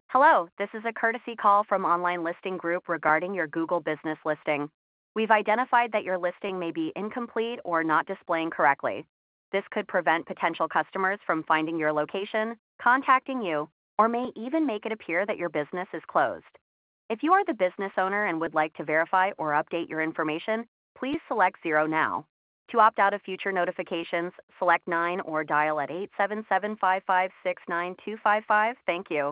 Hello, this is a courtesy call from Online Listing Group regarding your Google business listing. We've identified that your listing may be incomplete or not displaying correctly. This could prevent potential customers from finding your location, contacting you, or may even make it appear that your business is closed. If you are the business owner and would like to verify or update your information, please select 0 now. To opt out of future notifications, select 9 or dial at 877-556-9255. Thank you.